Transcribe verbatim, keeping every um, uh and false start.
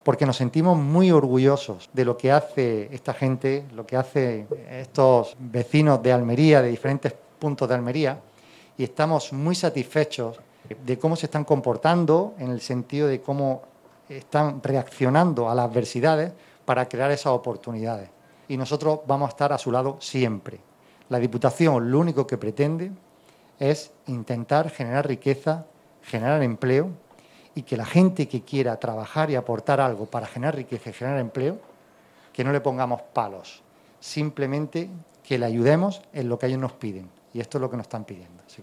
porque nos sentimos muy orgullosos de lo que hace esta gente, lo que hacen estos vecinos de Almería, de diferentes puntos de Almería, y estamos muy satisfechos de cómo se están comportando, en el sentido de cómo están reaccionando a las adversidades para crear esas oportunidades. Y nosotros vamos a estar a su lado siempre. La Diputación lo único que pretende es intentar generar riqueza, generar empleo, y que la gente que quiera trabajar y aportar algo para generar riqueza y generar empleo, que no le pongamos palos, simplemente que le ayudemos en lo que ellos nos piden. Y esto es lo que nos están pidiendo. Así